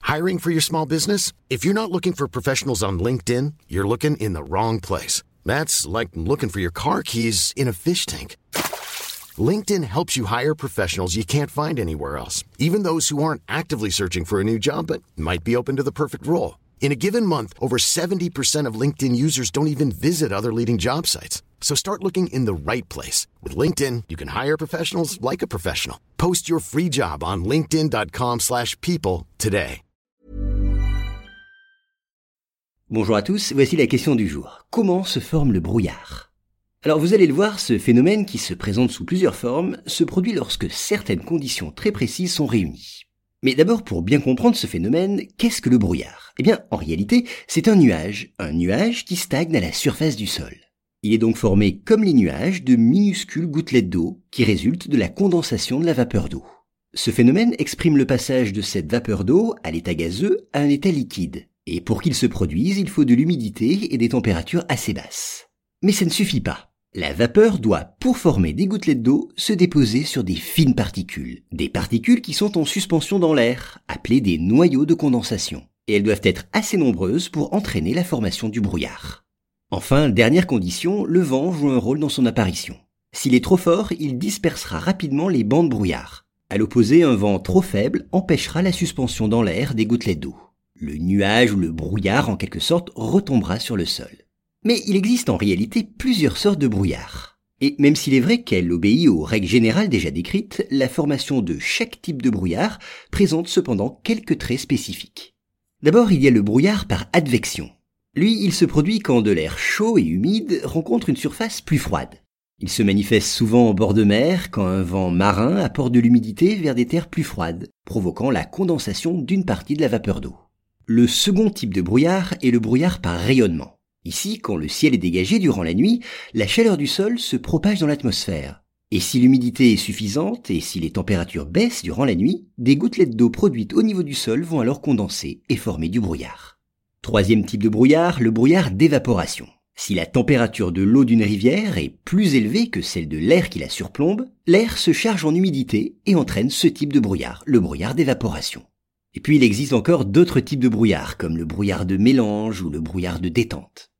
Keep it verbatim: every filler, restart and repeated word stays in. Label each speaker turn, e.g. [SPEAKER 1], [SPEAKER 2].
[SPEAKER 1] Hiring for your small business? If you're not looking for professionals on LinkedIn, you're looking in the wrong place. That's like looking for your car keys in a fish tank. LinkedIn helps you hire professionals you can't find anywhere else, even those who aren't actively searching for a new job but might be open to the perfect role. In a given month, over seventy percent of LinkedIn users don't even visit other leading job sites. So start looking in the right place. With LinkedIn, you can hire professionals like a professional. Post your free job on linkedin.com slash people today.
[SPEAKER 2] Bonjour à tous, voici la question du jour. Comment se forme le brouillard ? Alors vous allez le voir, ce phénomène qui se présente sous plusieurs formes se produit lorsque certaines conditions très précises sont réunies. Mais d'abord, pour bien comprendre ce phénomène, qu'est-ce que le brouillard ? Eh bien, en réalité, c'est un nuage, un nuage qui stagne à la surface du sol. Il est donc formé, comme les nuages, de minuscules gouttelettes d'eau qui résultent de la condensation de la vapeur d'eau. Ce phénomène exprime le passage de cette vapeur d'eau à l'état gazeux à un état liquide. Et pour qu'il se produise, il faut de l'humidité et des températures assez basses. Mais ça ne suffit pas. La vapeur doit, pour former des gouttelettes d'eau, se déposer sur des fines particules. Des particules qui sont en suspension dans l'air, appelées des noyaux de condensation. Et elles doivent être assez nombreuses pour entraîner la formation du brouillard. Enfin, dernière condition, le vent joue un rôle dans son apparition. S'il est trop fort, il dispersera rapidement les bancs de brouillard. À l'opposé, un vent trop faible empêchera la suspension dans l'air des gouttelettes d'eau. Le nuage ou le brouillard, en quelque sorte, retombera sur le sol. Mais il existe en réalité plusieurs sortes de brouillard. Et même s'il est vrai qu'elle obéit aux règles générales déjà décrites, la formation de chaque type de brouillard présente cependant quelques traits spécifiques. D'abord, il y a le brouillard par advection. Lui, il se produit quand de l'air chaud et humide rencontre une surface plus froide. Il se manifeste souvent en bord de mer quand un vent marin apporte de l'humidité vers des terres plus froides, provoquant la condensation d'une partie de la vapeur d'eau. Le second type de brouillard est le brouillard par rayonnement. Ici, quand le ciel est dégagé durant la nuit, la chaleur du sol se propage dans l'atmosphère. Et si l'humidité est suffisante et si les températures baissent durant la nuit, des gouttelettes d'eau produites au niveau du sol vont alors condenser et former du brouillard. Troisième type de brouillard, le brouillard d'évaporation. Si la température de l'eau d'une rivière est plus élevée que celle de l'air qui la surplombe, l'air se charge en humidité et entraîne ce type de brouillard, le brouillard d'évaporation. Et puis il existe encore d'autres types de brouillard, comme le brouillard de mélange ou le brouillard de détente.